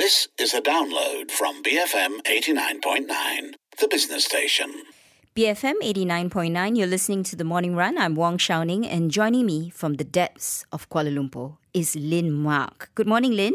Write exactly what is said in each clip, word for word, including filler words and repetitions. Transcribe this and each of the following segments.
This is a download from B F M eighty-nine point nine, the business station. B F M eighty-nine point nine, you're listening to The Morning Run. I'm Wong Shao-ning, and joining me from the depths of Kuala Lumpur is Lynn Mark. Good morning, Lynn.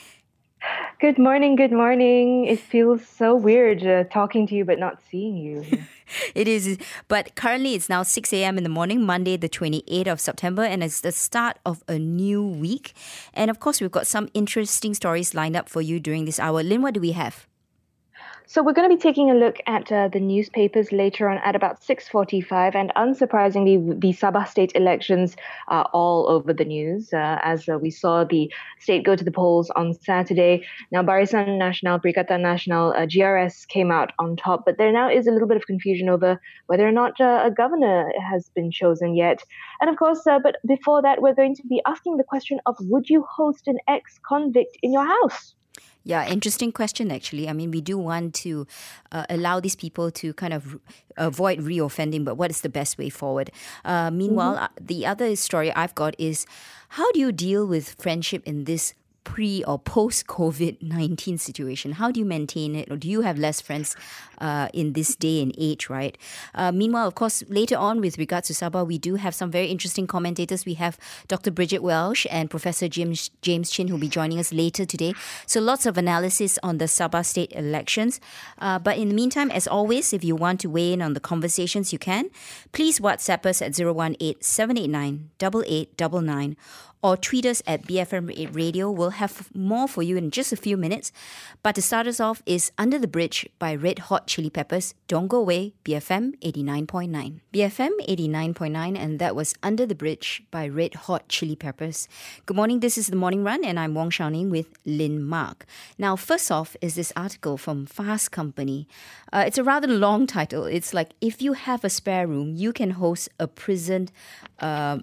Good morning, good morning. It feels so weird uh, talking to you but not seeing you. It is, but currently it's now six a.m. in the morning, Monday the twenty-eighth of September, and it's the start of a new week. And of course, we've got some interesting stories lined up for you during this hour. Lynn, what do we have? So we're going to be taking a look at uh, the newspapers later on at about six forty-five, and unsurprisingly, the Sabah state elections are all over the news, uh, as uh, we saw the state go to the polls on Saturday. Now, Barisan Nasional, Perikatan Nasional, uh, G R S came out on top, but there now is a little bit of confusion over whether or not uh, a governor has been chosen yet. And of course, uh, but before that, we're going to be asking the question of, would you host an ex-convict in your house? Yeah, interesting question, actually. I mean, we do want to uh, allow these people to kind of avoid reoffending, but what is the best way forward? Uh, meanwhile, mm-hmm. uh, the other story I've got is, how do you deal with friendship in this pre or post-COVID nineteen situation? How do you maintain it? Or do you have less friends uh, in this day and age, right? Uh, meanwhile, of course, later on with regards to Sabah, we do have some very interesting commentators. We have Doctor Bridget Welsh and Professor James, James Chin, who will be joining us later today. So lots of analysis on the Sabah state elections. Uh, but in the meantime, as always, if you want to weigh in on the conversations, you can. Please WhatsApp us at zero one eight, seven eight nine, eight eight nine nine or tweet us at B F M Radio. We'll have more for you in just a few minutes. But to start us off is Under the Bridge by Red Hot Chili Peppers. Don't go away, B F M eighty-nine point nine. B F M eighty-nine point nine, and that was Under the Bridge by Red Hot Chili Peppers. Good morning, this is The Morning Run, and I'm Wong Shao-ning with Lynn Mark. Now, first off is this article from Fast Company. Uh, it's a rather long title. It's like, if you have a spare room, you can host a prison... Uh,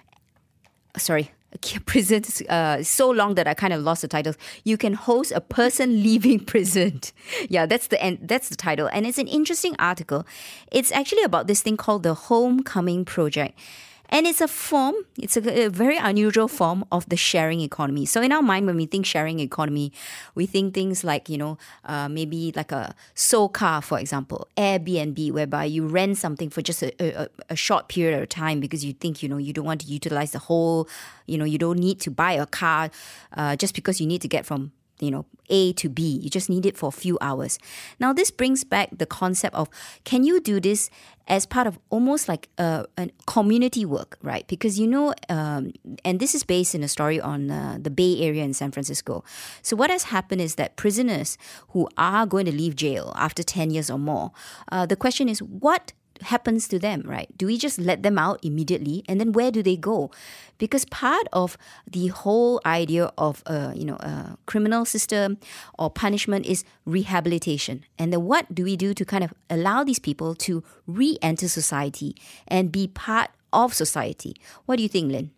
sorry... prison uh, so long that I kind of lost the title. You can host a person leaving prison. Yeah, that's the end. That's the title, and it's an interesting article. It's actually about this thing called the Homecoming Project. And it's a form, it's a, a very unusual form of the sharing economy. So in our mind, when we think sharing economy, we think things like, you know, uh, maybe like a Socar, for example, Airbnb, whereby you rent something for just a, a, a short period of time because you think, you know, you don't want to utilize the whole, you know, you don't need to buy a car uh, just because you need to get from you know, A to B. You just need it for a few hours. Now, this brings back the concept of, can you do this as part of almost like a, a community work, right? Because, you know, um, and this is based in a story on uh, the Bay Area in San Francisco. So what has happened is that prisoners who are going to leave jail after ten years or more, uh, the question is, what happens to them, right? Do we just let them out immediately, and then where do they go? Because part of the whole idea of a you know a criminal system or punishment is rehabilitation. And then what do we do to kind of allow these people to re-enter society and be part of society? What do you think, Lynn?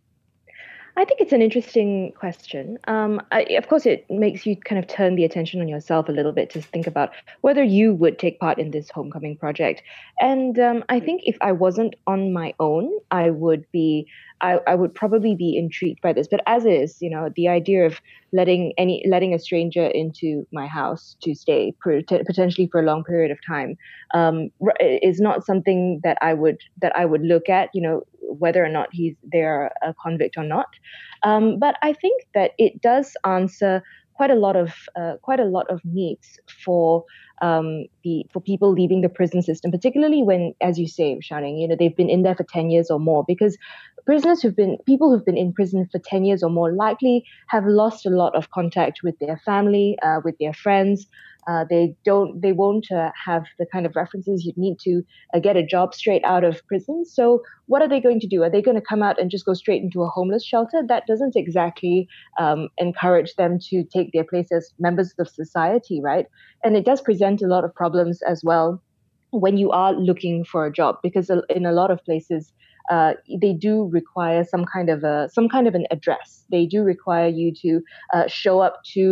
I think it's an interesting question. Um, I, of course, it makes you kind of turn the attention on yourself a little bit to think about whether you would take part in this homecoming project. And um, I think if I wasn't on my own, I would be, I, I would probably be intrigued by this. But as is, you know, the idea of letting any letting a stranger into my house to stay potentially for a long period of time um, is not something that I would that I would look at. You know, whether or not he's they're a convict or not. Um, but I think that it does answer quite a lot of uh, quite a lot of needs for um, the for people leaving the prison system, particularly when, as you say, Shao-ning, you know, they've been in there for ten years or more. Because prisoners who've been people who've been in prison for ten years or more likely have lost a lot of contact with their family, uh, with their friends. Uh, they don't, they won't uh, have the kind of references you'd need to uh, get a job straight out of prison. So what are they going to do? Are they going to come out and just go straight into a homeless shelter? That doesn't exactly um, encourage them to take their place as members of society, right? And it does present a lot of problems as well when you are looking for a job, because in a lot of places, uh, they do require some kind of a some kind of an address. They do require you to uh, show up to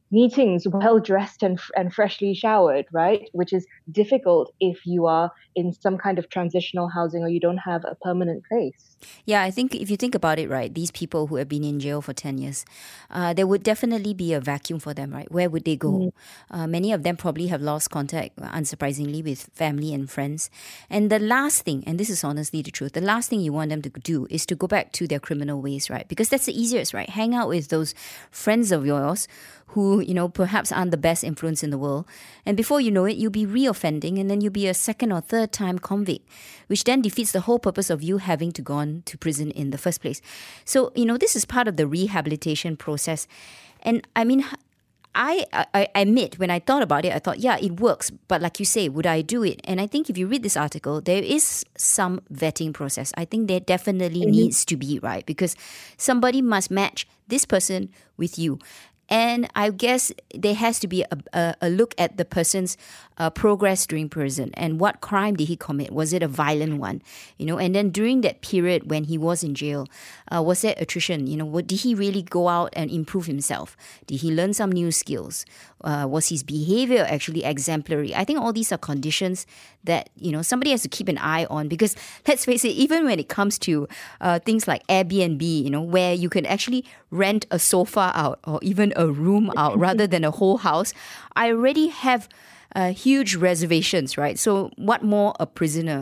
meetings well dressed and and freshly showered, right? Which is difficult if you are in some kind of transitional housing or you don't have a permanent place. Yeah, I think if you think about it, right, these people who have been in jail for ten years, uh, there would definitely be a vacuum for them, right? Where would they go? Mm. Uh, many of them probably have lost contact, unsurprisingly, with family and friends. And the last thing, and this is honestly the truth, the last thing you want them to do is to go back to their criminal ways, right? Because that's the easiest, right? Hang out with those friends of yours who, you know, perhaps aren't the best influence in the world. And before you know it, you'll be reoffending and then you'll be a second or third time convict, which then defeats the whole purpose of you having to go on to prison in the first place. So, you know, this is part of the rehabilitation process. And I mean, I, I, I admit, when I thought about it, I thought, yeah, it works. But like you say, would I do it? And I think if you read this article, there is some vetting process. I think there definitely mm-hmm. needs to be, right? Because somebody must match this person with you. And I guess there has to be a, a, a look at the person's uh, progress during prison and what crime did he commit? Was it a violent one? You know, and then during that period when he was in jail, uh, was there attrition? You know, what, did he really go out and improve himself? Did he learn some new skills? Uh, was his behavior actually exemplary? I think all these are conditions that, you know, somebody has to keep an eye on because let's face it, even when it comes to uh, things like Airbnb, you know, where you can actually rent a sofa out or even a room out rather than a whole house, I already have uh, huge reservations, right? So what more a prisoner?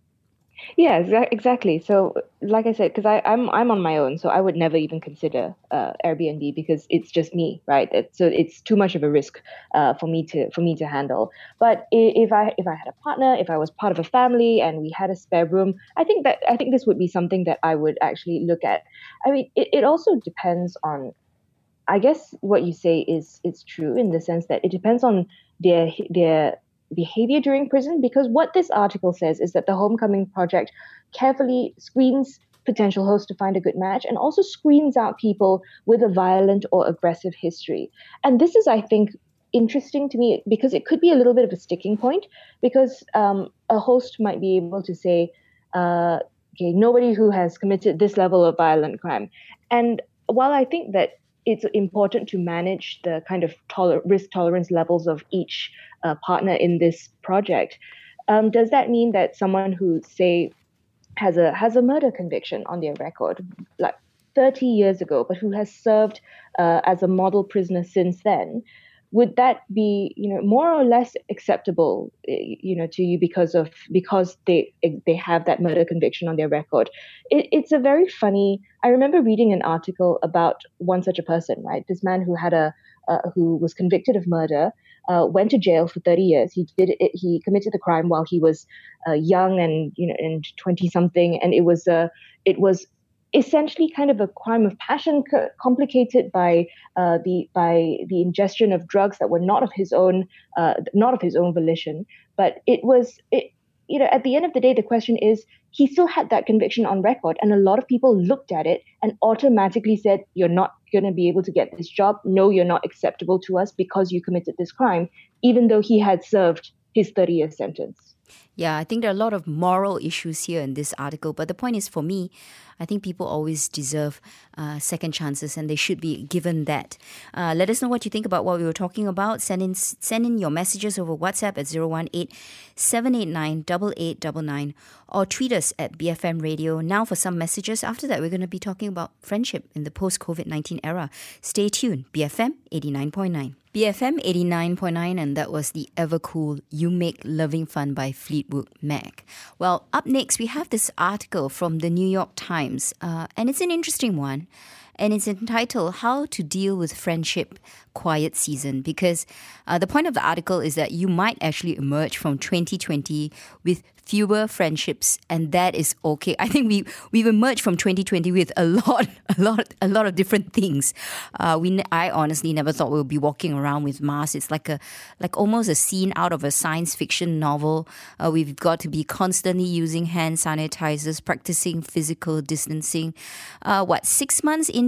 Yeah, exa- exactly. So, like I said, because I'm I'm on my own, so I would never even consider uh, Airbnb because it's just me, right? It, so it's too much of a risk uh, for me to for me to handle. But if I if I had a partner, if I was part of a family, and we had a spare room, I think that I think this would be something that I would actually look at. I mean, it, it also depends on. I guess what you say is is true in the sense that it depends on their their behavior during prison, because what this article says is that the Homecoming Project carefully screens potential hosts to find a good match and also screens out people with a violent or aggressive history. And this is, I think, interesting to me because it could be a little bit of a sticking point because um, a host might be able to say, uh, okay, nobody who has committed this level of violent crime. And while I think that it's important to manage the kind of toler- risk tolerance levels of each uh, partner in this project. Um, does that mean that someone who, say, has a has a murder conviction on their record, like thirty years ago, but who has served uh, as a model prisoner since then, would that be, you know, more or less acceptable, you know, to you because of because they they have that murder conviction on their record? It, it's a very funny. I remember reading an article about one such a person, right? This man who had a uh, who was convicted of murder, uh, went to jail for thirty years. He did it. He committed the crime while he was uh, young and you know and twenty something, and it was a uh, it was. essentially kind of a crime of passion, co- complicated by uh, the by the ingestion of drugs that were not of his own, uh, not of his own volition. But it was, it, you know, at the end of the day, the question is, he still had that conviction on record, and a lot of people looked at it and automatically said, "You're not going to be able to get this job. No, you're not acceptable to us because you committed this crime," even though he had served his thirty-year sentence. Yeah, I think there are a lot of moral issues here in this article. But the point is, for me, I think people always deserve uh, second chances and they should be given that. Uh, let us know what you think about what we were talking about. Send in send in your messages over WhatsApp at zero one eight, seven eight nine, eight eight nine nine or tweet us at B F M Radio. Now for some messages. After that, we're going to be talking about friendship in the post-COVID nineteen era. Stay tuned. B F M eighty-nine point nine. B F M eighty-nine point nine, and that was the ever cool You Make Loving Fun by Fleetwood Mac. Well, up next, we have this article from the New York Times, uh, and it's an interesting one. And it's entitled How to Deal with Friendship Quiet Season, because uh, the point of the article is that you might actually emerge from twenty twenty with fewer friendships, and that is okay. I think we we've emerged from twenty twenty with a lot, a lot, a lot of different things. Uh, we I honestly never thought we'll be walking around with masks. It's like a like almost a scene out of a science fiction novel. Uh, we've got to be constantly using hand sanitizers, practicing physical distancing. Uh, what six months into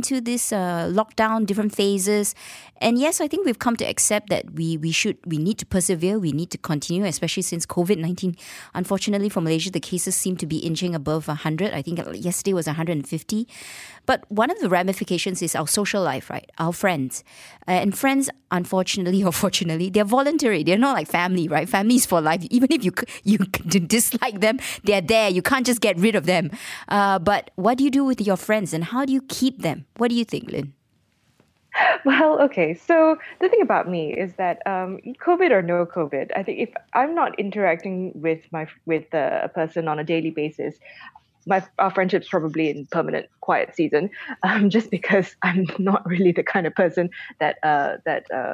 into this uh, lockdown, different phases. And yes, I think we've come to accept that we we should, we need to persevere, we need to continue, especially since COVID nineteen. Unfortunately for Malaysia, the cases seem to be inching above one hundred. I think yesterday was one hundred fifty. But one of the ramifications is our social life, right? Our friends. Uh, and friends, unfortunately or fortunately, they're voluntary. They're not like family, right? Family is for life. Even if you you dislike them, they're there. You can't just get rid of them. Uh, but what do you do with your friends and how do you keep them? What do you think, Lynn? Well, okay. So the thing about me is that um, COVID or no COVID, I think if I'm not interacting with my with uh, a person on a daily basis, my our friendship's probably in permanent quiet season, um, just because I'm not really the kind of person that uh, that uh,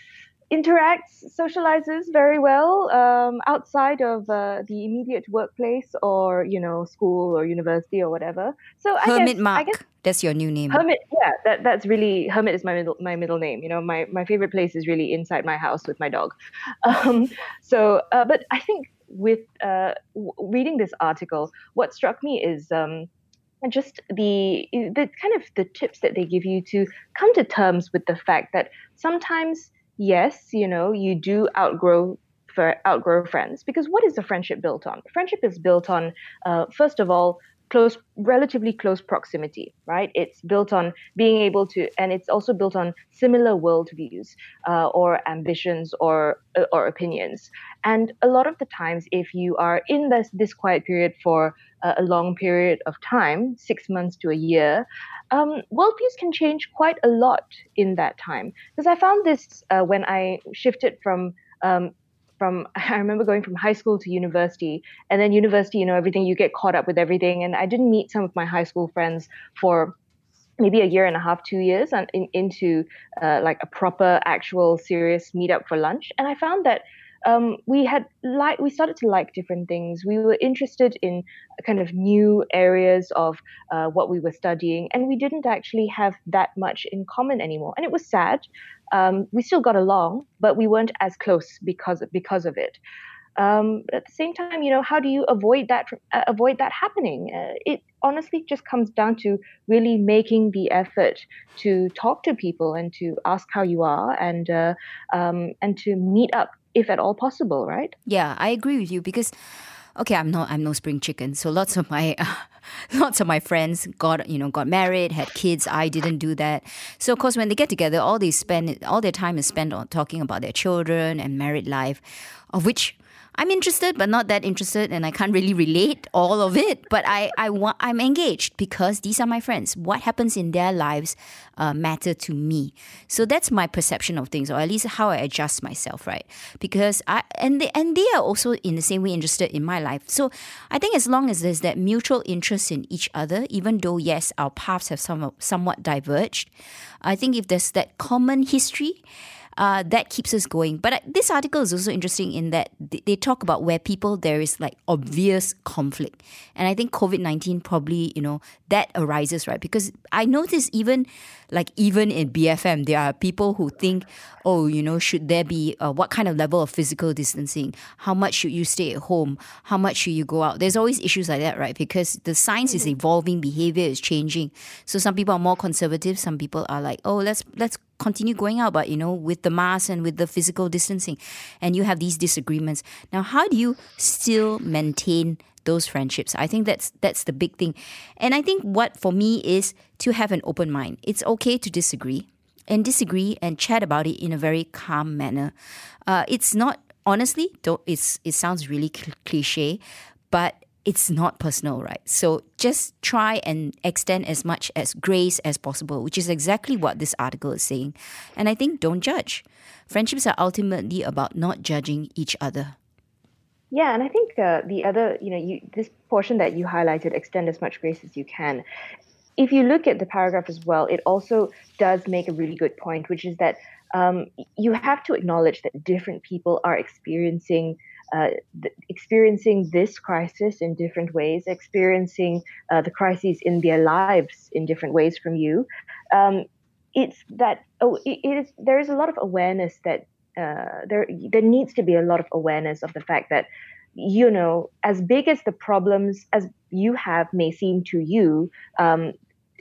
interacts, socializes very well um, outside of uh, the immediate workplace or you know school or university or whatever. So I Hermit guess Mark. I guess That's your new name. Hermit, yeah, that that's really Hermit is my middle my middle name. You know, my my favorite place is really inside my house with my dog. Um, so, uh, but I think with uh, w- reading this article, what struck me is um, just the the kind of the tips that they give you to come to terms with the fact that sometimes, yes, you know, you do outgrow for outgrow friends because what is a friendship built on? Friendship is built on, uh, first of all, close, relatively close proximity, right? It's built on being able to, and it's also built on similar worldviews uh, or ambitions or uh, or opinions. And a lot of the times, if you are in this this quiet period for uh, a long period of time, six months to a year, um, worldviews can change quite a lot in that time. Because I found this uh, when I shifted from um, from I remember going from high school to university, and then university, you know, everything, you get caught up with everything. And I didn't meet some of my high school friends for maybe a year and a half, two years and in, into uh, like a proper, actual, serious meetup for lunch. And I found that um, we had like we started to like different things. We were interested in kind of new areas of uh, what we were studying, and we didn't actually have that much in common anymore. And it was sad. Um, we still got along, but we weren't as close because because of it. Um, but at the same time, you know, how do you avoid that uh, avoid that happening? Uh, it honestly just comes down to really making the effort to talk to people and to ask how you are and uh, um, and to meet up if at all possible, right? Yeah, I agree with you because, okay, I'm no I'm no spring chicken. So lots of my uh, lots of my friends got you know got married, had kids. I didn't do that. So of course, when they get together, all they spend all their time is spent on talking about their children and married life, of which I'm interested, but not that interested, and I can't really relate all of it. But I, I want, I'm engaged because these are my friends. What happens in their lives uh, matter to me. So that's my perception of things, or at least how I adjust myself, right? Because I and they and they are also in the same way interested in my life. So I think as long as there's that mutual interest in each other, even though yes, our paths have some, somewhat diverged, I think if there's that common history. Uh, that keeps us going. But uh, this article is also interesting in that th- they talk about where people, there is like obvious conflict. And I think COVID nineteen probably, you know, that arises, right? Because I notice even like even in B F M, there are people who think, oh, you know, should there be, uh, what kind of level of physical distancing? How much should you stay at home? How much should you go out? There's always issues like that, right? Because the science is evolving, behavior is changing. So some people are more conservative. Some people are like, oh, let's let's continue going out, but you know, with the mask and with the physical distancing, and you have these disagreements. Now, how do you still maintain those friendships? I think that's that's the big thing. And I think what for me is to have an open mind. It's okay to disagree and disagree and chat about it in a very calm manner. Uh, it's not, honestly, don't, it's, it sounds really cl- cliche, but it's not personal, right? So just try and extend as much as grace as possible, which is exactly what this article is saying. And I think don't judge. Friendships are ultimately about not judging each other. Yeah, and I think uh, the other, you know, you, this portion that you highlighted, extend as much grace as you can. If you look at the paragraph as well, it also does make a really good point, which is that um, you have to acknowledge that different people are experiencing uh, th- experiencing this crisis in different ways, experiencing uh, the crises in their lives in different ways from you. Um, it's that oh, it, it is there is a lot of awareness that uh, there there needs to be a lot of awareness of the fact that, you know, as big as the problems as you have may seem to you, um,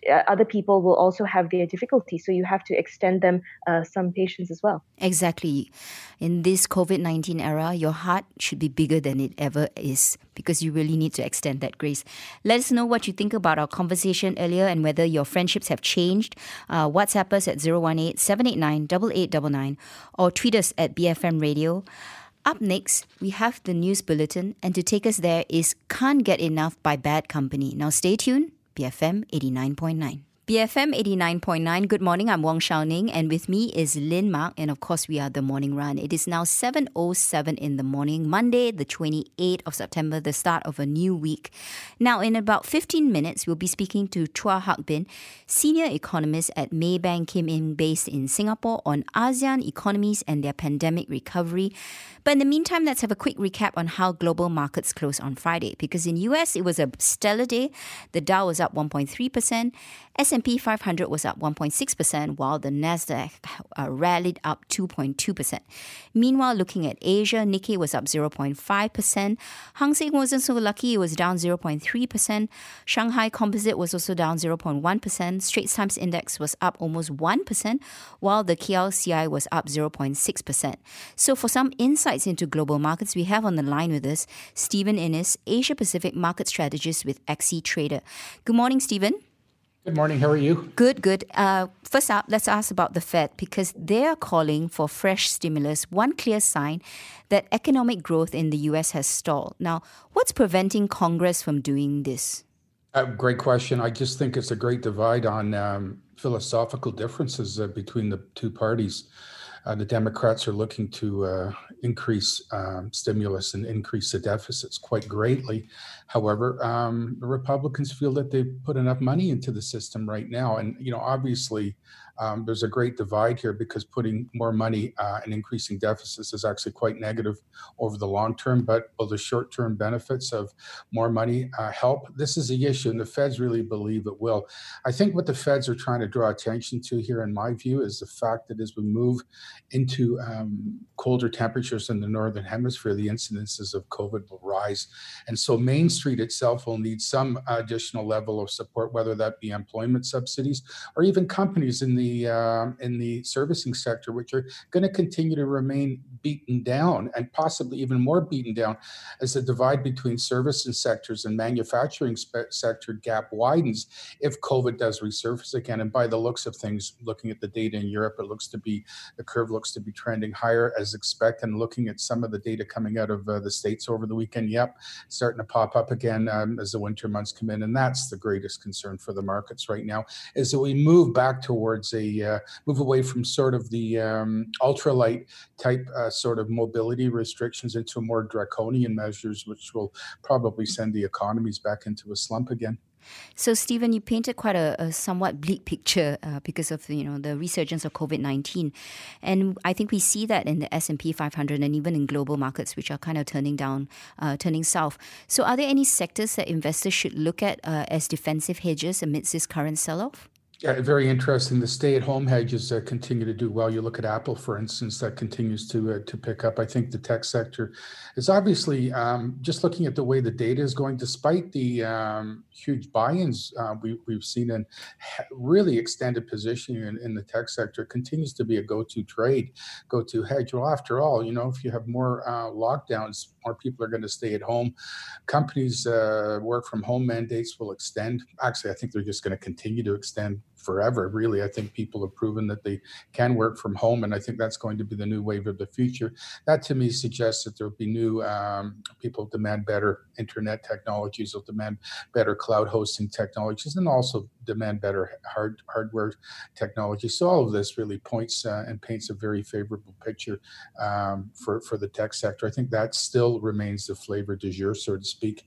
uh, other people will also have their difficulties. So you have to extend them uh, some patience as well. Exactly. In this COVID nineteen era, your heart should be bigger than it ever is because you really need to extend that grace. Let us know what you think about our conversation earlier and whether your friendships have changed. Uh, WhatsApp us at zero one eight, seven eight nine, eight eight nine nine or tweet us at B F M Radio. Up next, we have the news bulletin, and to take us there is Can't Get Enough by Bad Company. Now stay tuned, B F M eighty-nine point nine. B F M eighty-nine point nine. Good morning, I'm Wong Shao Ning, and with me is Lynn Mark, and of course we are The Morning Run. It is now seven oh seven in the morning, Monday the twenty-eighth of September, the start of a new week. Now in about fifteen minutes, we'll be speaking to Chua Hak Bin, Senior Economist at Maybank Kim Eng based in Singapore, on ASEAN economies and their pandemic recovery. But in the meantime, let's have a quick recap on how global markets closed on Friday. Because in U S, it was a stellar day. The Dow was up one point three percent. S and P five hundred was up one point six percent, while the Nasdaq uh, rallied up two point two percent. Meanwhile, looking at Asia, Nikkei was up zero point five percent. Hang Seng wasn't so lucky. It was down zero point three percent. Shanghai Composite was also down zero point one percent. Straits Times Index was up almost one percent, while the K L C I was up zero point six percent. So for some insights into global markets, we have on the line with us Stephen Innes, Asia Pacific Market Strategist with Axie Trader. Good morning, Stephen. Good morning. How are you? Good, good. Uh, first up, let's ask about the Fed because they are calling for fresh stimulus, one clear sign that economic growth in the U S has stalled. Now, what's preventing Congress from doing this? Uh, great question. I just think it's a great divide on um, philosophical differences uh, between the two parties. Uh, the Democrats are looking to uh, increase um, stimulus and increase the deficits quite greatly. However, um, the Republicans feel that they've put enough money into the system right now. And, you know, obviously, um, there's a great divide here because putting more money uh, and increasing deficits is actually quite negative over the long term. But will the short-term benefits of more money uh, help? This is the issue, and the Feds really believe it will. I think what the Feds are trying to draw attention to here, in my view, is the fact that as we move into um, colder temperatures in the Northern Hemisphere, the incidences of COVID will rise. And so Main Street itself will need some additional level of support, whether that be employment subsidies or even companies in the uh, in the servicing sector, which are going to continue to remain beaten down and possibly even more beaten down as the divide between services sectors and manufacturing spe- sector gap widens if COVID does resurface again. And by the looks of things, looking at the data in Europe, it looks to be, the curve looks to be trending higher as expected. And looking at some of the data coming out of uh, the States over the weekend, yep, starting to pop up again um, as the winter months come in. And that's the greatest concern for the markets right now, is that we move back towards a, uh, move away from sort of the um, ultralight type uh, sort of mobility restrictions into more draconian measures, which will probably send the economies back into a slump again. So, Stephen, you painted quite a, a somewhat bleak picture uh, because of you know the resurgence of COVID nineteen, and I think we see that in the S and P five hundred and even in global markets, which are kind of turning down, uh, turning south. So, are there any sectors that investors should look at uh, as defensive hedges amidst this current sell-off? Yeah, very interesting. The stay-at-home hedges uh, continue to do well. You look at Apple, for instance, that continues to uh, to pick up. I think the tech sector is obviously um, just looking at the way the data is going, despite the um, huge buy-ins uh, we, we've seen and really extended positioning in, in the tech sector. It continues to be a go-to trade, go-to hedge. Well, after all, you know, if you have more uh, lockdowns, more people are going to stay at home. Companies' uh, work from home mandates will extend. Actually, I think they're just going to continue to extend forever. Really, I think people have proven that they can work from home, and I think that's going to be the new wave of the future. That to me suggests that there will be new um, people demand better internet technologies, will demand better cloud hosting technologies, and also demand better hard hardware technology. So all of this really points uh, and paints a very favorable picture um, for for the tech sector. I think that still remains the flavor du jour, so to speak.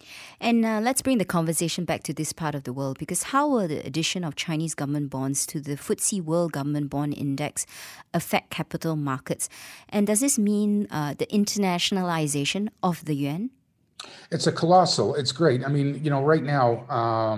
And uh, let's bring the conversation back to this part of the world, because how will the addition of Chinese government bonds to the F T S E World Government Bond Index affect capital markets? And does this mean uh, the internationalization of the yuan? It's a colossal, it's great. I mean, you know, right now, um,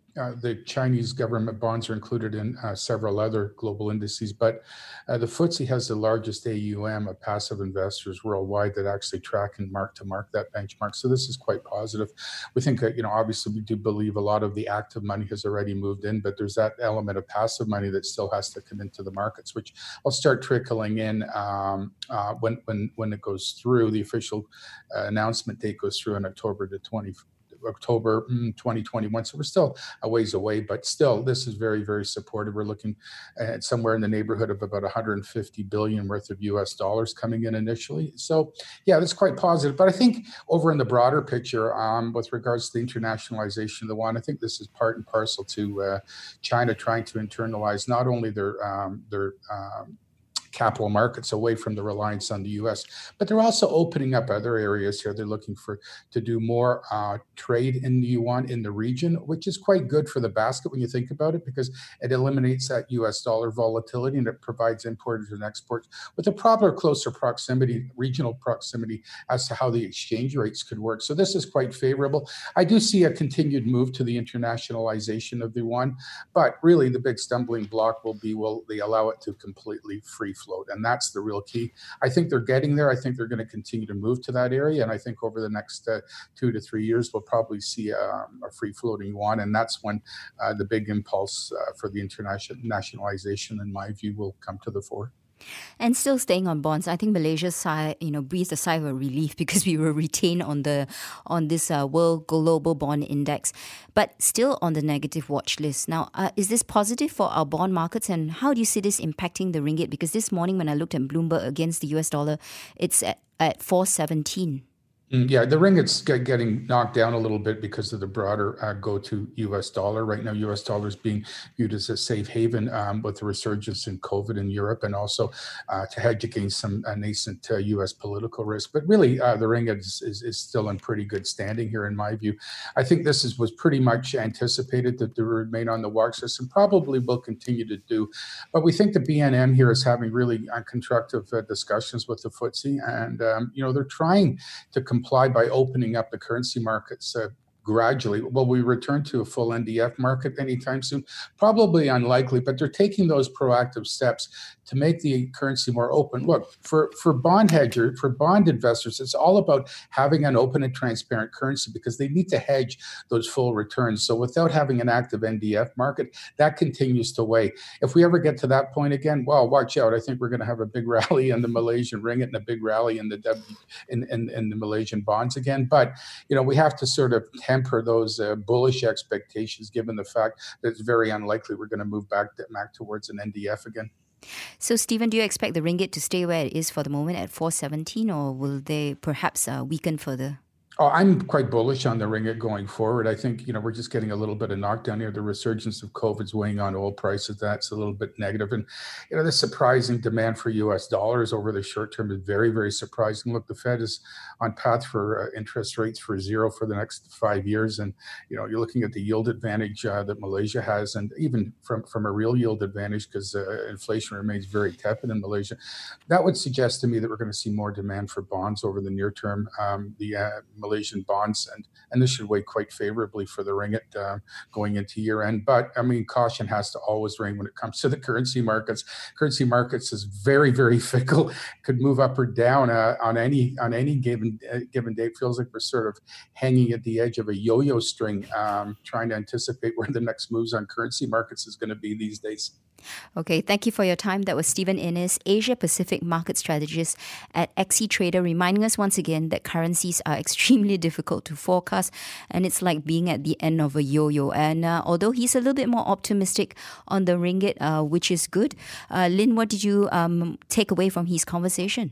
uh, the Chinese government bonds are included in uh, several other global indices, but uh, the F T S E has the largest A U M of passive investors worldwide that actually track and mark to mark that benchmark. So this is quite positive. We think that, you know, obviously we do believe a lot of the active money has already moved in, but there's that element of passive money that still has to come into the markets, which will start trickling in um, uh, when when when it goes through. The official uh, announcement date goes through in October the twentieth. October twenty twenty-one. So we're still a ways away, but still, this is very, very supportive. We're looking at somewhere in the neighborhood of about one hundred fifty billion worth of U S dollars coming in initially. So yeah, that's quite positive. But I think over in the broader picture, um, with regards to the internationalization of the yuan, I think this is part and parcel to uh, China trying to internalize not only their um, their um, capital markets away from the reliance on the U S, but they're also opening up other areas here. They're looking for to do more uh, trade in the yuan in the region, which is quite good for the basket when you think about it, because it eliminates that U S dollar volatility and it provides importers and exports with a proper closer proximity, regional proximity as to how the exchange rates could work. So this is quite favorable. I do see a continued move to the internationalization of the yuan, but really the big stumbling block will be, will they allow it to completely free float? And that's the real key. I think they're getting there. I think they're going to continue to move to that area. And I think over the next uh, two to three years, we'll probably see um, a free floating yuan. And that's when uh, the big impulse uh, for the international nationalization, in my view, will come to the fore. And still staying on bonds, I think Malaysia sigh, you know, breathed a sigh of relief because we were retained on the on this uh, World Global Bond Index, but still on the negative watch list. Now, uh, is this positive for our bond markets, and how do you see this impacting the ringgit? Because this morning when I looked at Bloomberg against the U S dollar, it's at, at four seventeen. Yeah, the ringgit's getting knocked down a little bit because of the broader uh, go-to U S dollar. Right now, U S dollar is being viewed as a safe haven um, with the resurgence in COVID in Europe, and also uh, to hedge against some uh, nascent uh, U S political risk. But really, uh, the ringgit is, is, is still in pretty good standing here, in my view. I think this is, was pretty much anticipated that they remain on the watch list and probably will continue to do. But we think the B N M here is having really uh, constructive uh, discussions with the F T S E, and um, you know, they're trying to come comply by opening up the currency markets uh, gradually. Will we return to a full N D F market anytime soon? Probably unlikely, but they're taking those proactive steps to make the currency more open. Look, for, for bond hedgers, for bond investors, it's all about having an open and transparent currency because they need to hedge those full returns. So without having an active N D F market, that continues to weigh. If we ever get to that point again, well, watch out. I think we're going to have a big rally in the Malaysian ringgit and a big rally in the W, in, in, in the Malaysian bonds again. But, you know, we have to sort of temper those uh, bullish expectations given the fact that it's very unlikely we're going to move back, to, back towards an N D F again. So, Stephen, do you expect the ringgit to stay where it is for the moment at four seventeen, or will they perhaps uh, weaken further? Oh, I'm quite bullish on the ringgit going forward. I think, you know, we're just getting a little bit of knockdown here. The resurgence of COVID's weighing on oil prices. That's a little bit negative. And, you know, the surprising demand for U S dollars over the short term is very, very surprising. Look, the Fed is on path for uh, interest rates for zero for the next five years. And, you know, you're looking at the yield advantage uh, that Malaysia has, and even from, from a real yield advantage because uh, inflation remains very tepid in Malaysia. That would suggest to me that we're going to see more demand for bonds over the near term. Um, the uh, Malaysian bonds, and, and this should weigh quite favorably for the ringgit uh, going into year end. But I mean, caution has to always ring when it comes to the currency markets. Currency markets is very, very fickle. Could move up or down uh, on any on any given uh, given day. It feels like we're sort of hanging at the edge of a yo-yo string, um, trying to anticipate where the next moves on currency markets is going to be these days. Okay, thank you for your time. That was Stephen Innes, Asia Pacific Market Strategist at X E Trader, reminding us once again that currencies are extremely difficult to forecast, and it's like being at the end of a yo-yo. And uh, although he's a little bit more optimistic on the ringgit, uh, which is good, uh, Lynn, what did you um, take away from his conversation?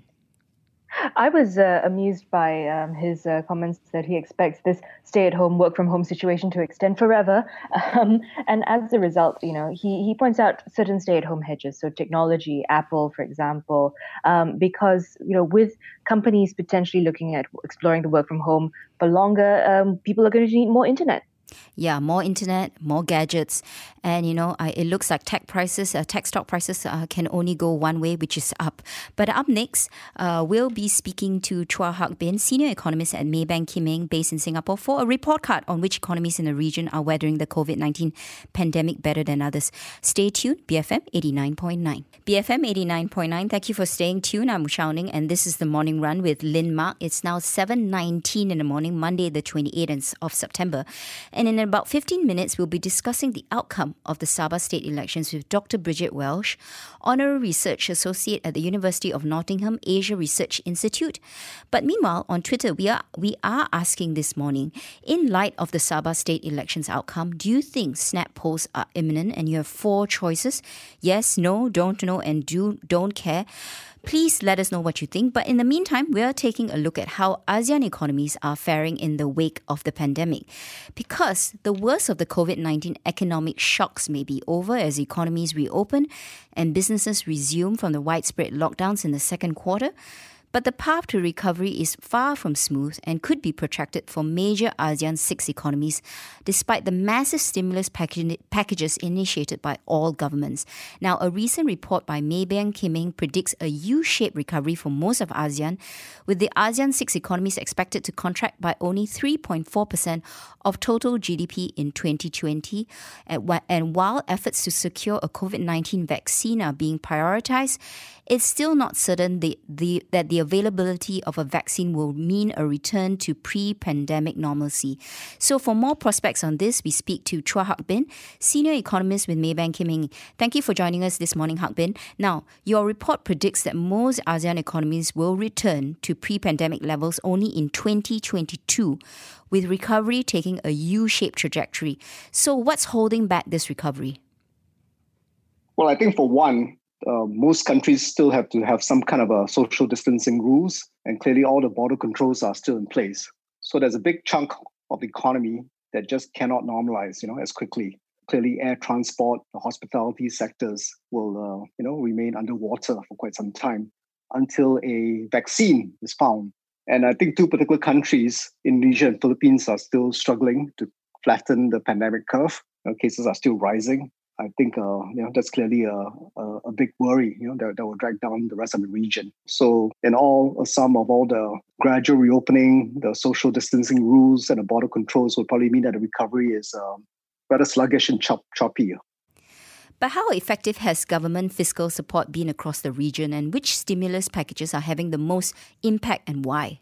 I was uh, amused by um, his uh, comments that he expects this stay-at-home, work-from-home situation to extend forever. Um, and as a result, you know, he, he points out certain stay-at-home hedges, so technology, Apple, for example, um, because, you know, with companies potentially looking at exploring the work-from-home for longer, um, people are going to need more internet. Yeah, more internet, more gadgets. And, you know, I, it looks like tech prices, uh, tech stock prices uh, can only go one way, which is up. But up next, uh, we'll be speaking to Chua Hak Bin, senior economist at Maybank Kim Eng, based in Singapore, for a report card on which economies in the region are weathering the COVID nineteen pandemic better than others. Stay tuned, B F M eighty-nine point nine. B F M eighty-nine point nine, thank you for staying tuned. I'm Shao Ning, and this is the Morning Run with Lynn Mark. It's now seven nineteen in the morning, Monday the twenty-eighth of September. And in about fifteen minutes, we'll be discussing the outcome of the Sabah state elections with Doctor Bridget Welsh, Honorary Research Associate at the University of Nottingham Asia Research Institute. But meanwhile, on Twitter, we are we are asking this morning, in light of the Sabah state elections outcome, do you think snap polls are imminent? And you have four choices: yes, no, don't know, and do don't care. Please let us know what you think. But in the meantime, we are taking a look at how ASEAN economies are faring in the wake of the pandemic. Because the worst of the COVID nineteen economic shocks may be over as economies reopen and businesses resume from the widespread lockdowns in the second quarter. But the path to recovery is far from smooth and could be protracted for major ASEAN six economies, despite the massive stimulus package- packages initiated by all governments. Now, a recent report by Maybank Kim Eng predicts a U-shaped recovery for most of ASEAN, with the ASEAN six economies expected to contract by only three point four percent of total G D P in twenty twenty. And while efforts to secure a COVID nineteen vaccine are being prioritized, it's still not certain the, the, that the availability of a vaccine will mean a return to pre-pandemic normalcy. So for more prospects on this, we speak to Chua Hak Bin, senior economist with Maybank Kim Eng. Thank you for joining us this morning, Hak Bin. Now, your report predicts that most ASEAN economies will return to pre-pandemic levels only in twenty twenty-two, with recovery taking a U-shaped trajectory. So what's holding back this recovery? Well, I think for one, Uh, most countries still have to have some kind of a social distancing rules, and clearly all the border controls are still in place. So there's a big chunk of the economy that just cannot normalize, you know, as quickly. Clearly, air transport, the hospitality sectors will, uh, you know, remain underwater for quite some time until a vaccine is found. And I think two particular countries, Indonesia and Philippines, are still struggling to flatten the pandemic curve. You know, cases are still rising. I think uh, you know that's clearly a, a, a big worry, you know, that, that will drag down the rest of the region. So in all, a sum of all the gradual reopening, the social distancing rules and the border controls will probably mean that the recovery is um, rather sluggish and chop, choppy. But how effective has government fiscal support been across the region, and which stimulus packages are having the most impact and why?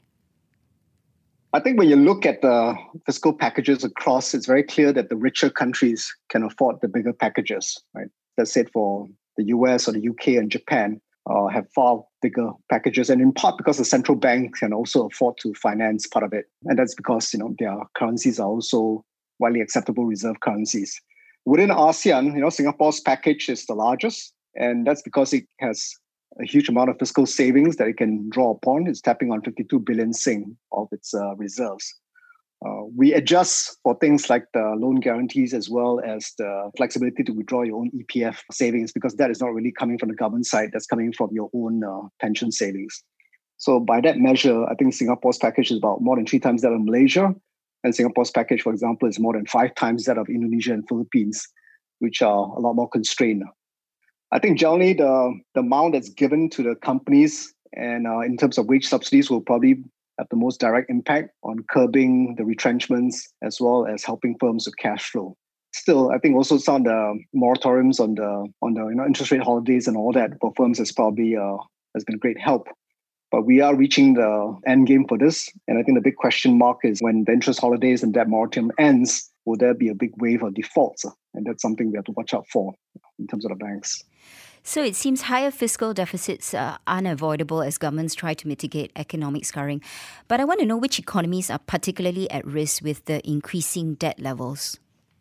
I think when you look at the fiscal packages across, it's very clear that the richer countries can afford the bigger packages, right? That's it for the U S or the U K and Japan uh, have far bigger packages, and in part because the central bank can also afford to finance part of it. And that's because, you know, their currencies are also widely acceptable reserve currencies. Within ASEAN, you know, Singapore's package is the largest, and that's because it has a huge amount of fiscal savings that it can draw upon. It's tapping on fifty-two billion Sing of its uh, reserves. Uh, we adjust for things like the loan guarantees as well as the flexibility to withdraw your own E P F savings, because that is not really coming from the government side. That's coming from your own uh, pension savings. So by that measure, I think Singapore's package is about more than three times that of Malaysia. And Singapore's package, for example, is more than five times that of Indonesia and Philippines, which are a lot more constrained. I think generally the, the amount that's given to the companies and uh, in terms of wage subsidies will probably have the most direct impact on curbing the retrenchments as well as helping firms with cash flow. Still, I think also some of the moratoriums on the on the you know interest rate holidays and all that for firms has probably uh, has been great help. But we are reaching the end game for this, and I think the big question mark is when the interest holidays and debt moratorium ends, will there be a big wave of defaults? And that's something we have to watch out for in terms of the banks. So it seems higher fiscal deficits are unavoidable as governments try to mitigate economic scarring. But I want to know which economies are particularly at risk with the increasing debt levels.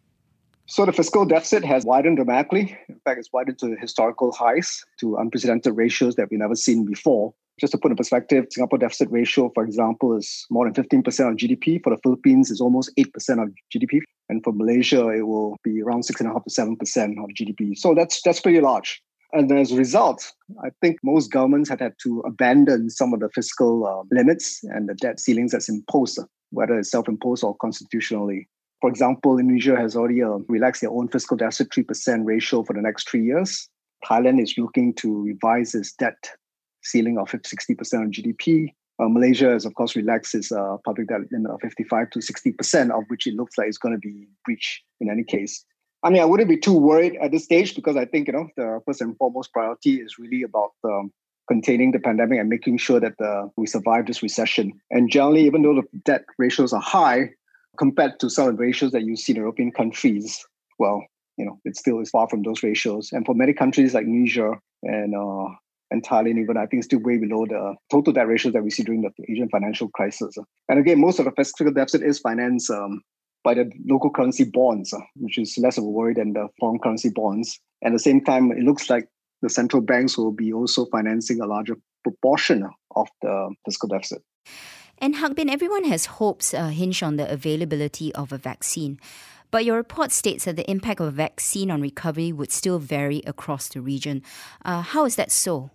So the fiscal deficit has widened dramatically. In fact, it's widened to historical highs, to unprecedented ratios that we've never seen before. Just to put in perspective, Singapore deficit ratio, for example, is more than fifteen percent of G D P. For the Philippines, it's almost eight percent of G D P. And for Malaysia, it will be around six point five to seven percent of G D P. So that's that's pretty large. And as a result, I think most governments have had to abandon some of the fiscal uh, limits and the debt ceilings that's imposed, whether it's self-imposed or constitutionally. For example, Indonesia has already uh, relaxed their own fiscal deficit three percent ratio for the next three years. Thailand is looking to revise its debt ceiling of sixty percent on G D P. Uh, Malaysia has, of course, relaxed its uh, public debt limit of fifty-five to sixty percent, of which it looks like it's going to be breached in any case. I mean, I wouldn't be too worried at this stage because I think, you know, the first and foremost priority is really about um, containing the pandemic and making sure that uh, we survive this recession. And generally, even though the debt ratios are high, compared to some of the ratios that you see in European countries, well, you know, it still is far from those ratios. And for many countries like Indonesia and uh, and Thailand, even, I think it's still way below the total debt ratios that we see during the Asian financial crisis. And again, most of the fiscal deficit is financed um, by the local currency bonds, uh, which is less of a worry than the foreign currency bonds. And at the same time, it looks like the central banks will be also financing a larger proportion of the fiscal deficit. And Hak Bin, everyone has hopes uh, hinged on the availability of a vaccine. But your report states that the impact of a vaccine on recovery would still vary across the region. Uh, how is that so?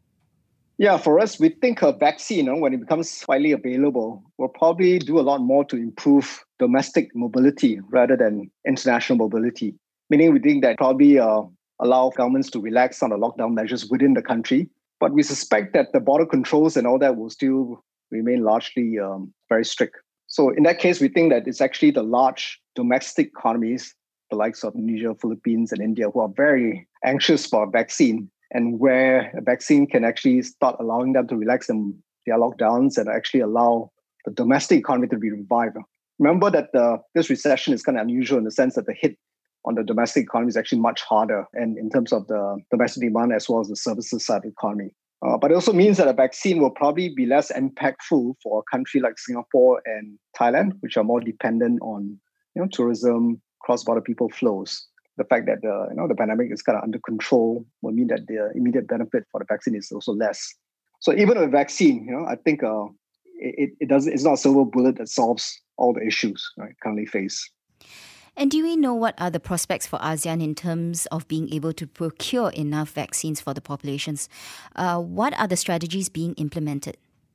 Yeah, for us, we think a vaccine, you know, when it becomes widely available, will probably do a lot more to improve domestic mobility rather than international mobility. Meaning we think that probably uh, allow governments to relax some of the lockdown measures within the country. But we suspect that the border controls and all that will still remain largely um, very strict. So in that case, we think that it's actually the large domestic economies, the likes of Indonesia, Philippines, and India, who are very anxious for a vaccine, and where a vaccine can actually start allowing them to relax them, their lockdowns and actually allow the domestic economy to be revived. Remember that the, this recession is kind of unusual in the sense that the hit on the domestic economy is actually much harder, and in terms of the domestic demand as well as the services side of the economy. Uh, but it also means that a vaccine will probably be less impactful for a country like Singapore and Thailand, which are more dependent on, you know, tourism, cross-border people flows. The fact that the, you know, the pandemic is kind of under control will mean that the immediate benefit for the vaccine is also less. So even with a vaccine, you know, I think uh, it, it doesn't. It's not a silver bullet that solves all the issues, right, currently faced. And do we know what are the prospects for ASEAN in terms of being able to procure enough vaccines for the populations? Uh, what are the strategies being implemented?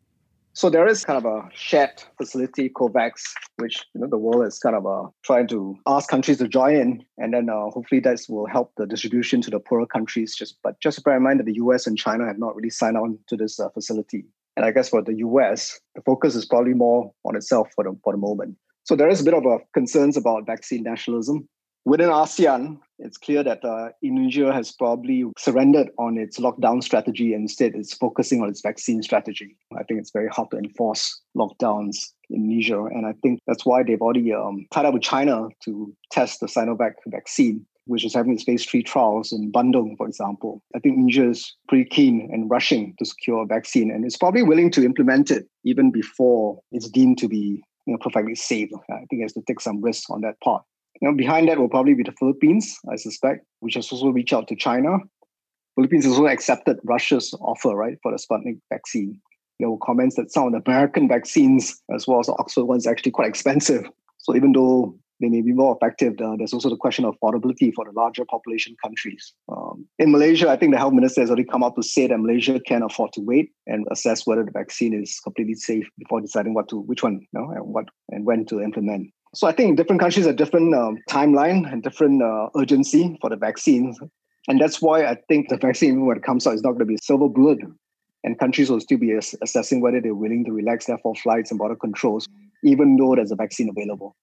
So there is kind of a shared facility, COVAX, which, you know, the world is kind of uh, trying to ask countries to join in, and then uh, hopefully that will help the distribution to the poorer countries. Just but just to bear in mind that the U S and China have not really signed on to this uh, facility, and I guess for the U S, the focus is probably more on itself for the for the moment. So there is a bit of a concerns about vaccine nationalism. Within ASEAN, it's clear that uh, Indonesia has probably surrendered on its lockdown strategy and instead it's focusing on its vaccine strategy. I think it's very hard to enforce lockdowns in Indonesia. And I think that's why they've already um, tied up with China to test the Sinovac vaccine, which is having its phase three trials in Bandung, for example. I think Indonesia is pretty keen and rushing to secure a vaccine, and it's probably willing to implement it even before it's deemed to be, you know, perfectly safe. I think it has to take some risks on that part. You know, behind that will probably be the Philippines, I suspect, which has also reached out to China. Philippines also accepted Russia's offer, right, for the Sputnik vaccine. There were comments that some of the American vaccines, as well as the Oxford ones, are actually quite expensive. So even though they may be more effective, uh, there's also the question of affordability for the larger population countries. Um, in Malaysia, I think the health minister has already come out to say that Malaysia can afford to wait and assess whether the vaccine is completely safe before deciding what to, which one, you know, and what and when to implement. So I think different countries have different um, timeline and different uh, urgency for the vaccines. And that's why I think the vaccine, when it comes out, is not going to be a silver bullet. And countries will still be ass- assessing whether they're willing to relax their for flights and border controls, even though there's a vaccine available.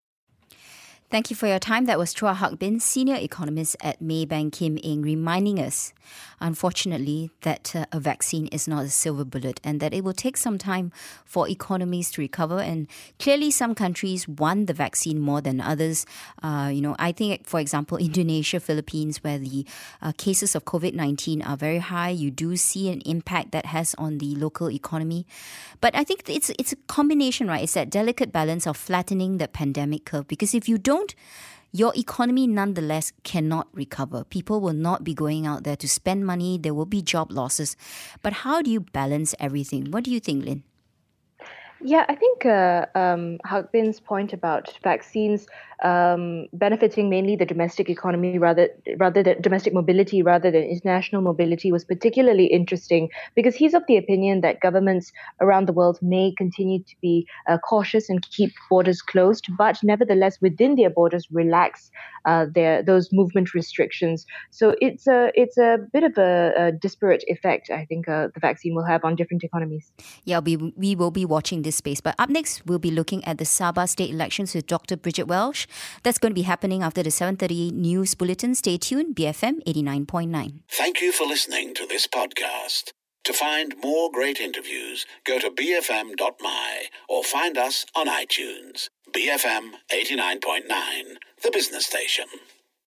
Thank you for your time. That was Chua Hak Bin, Senior Economist at Maybank Kim Eng, reminding us, unfortunately, that uh, a vaccine is not a silver bullet and that it will take some time for economies to recover. And clearly some countries want the vaccine more than others. Uh, you know, I think, for example, Indonesia, Philippines, where the uh, cases of covid nineteen are very high, you do see an impact that has on the local economy. But I think it's it's a combination, right? It's that delicate balance of flattening the pandemic curve. Because if you don't, your economy nonetheless cannot recover. People will not be going out there to spend money. There will be job losses. But how do you balance everything? What do you think, Lynn? Yeah, I think uh, um, Hak Bin's point about vaccines um, benefiting mainly the domestic economy rather rather than domestic mobility rather than international mobility was particularly interesting because he's of the opinion that governments around the world may continue to be uh, cautious and keep borders closed, but nevertheless within their borders relax uh, their those movement restrictions. So it's a it's a bit of a, a disparate effect. I think uh, the vaccine will have on different economies. Yeah, we, we will be watching this space. But up next, we'll be looking at the Sabah state elections with Doctor Bridget Welsh. That's going to be happening after the seven thirty news bulletin. Stay tuned, B F M eighty-nine point nine. Thank you for listening to this podcast. To find more great interviews, go to b f m dot m y or find us on iTunes. B F M eighty-nine point nine, the business station.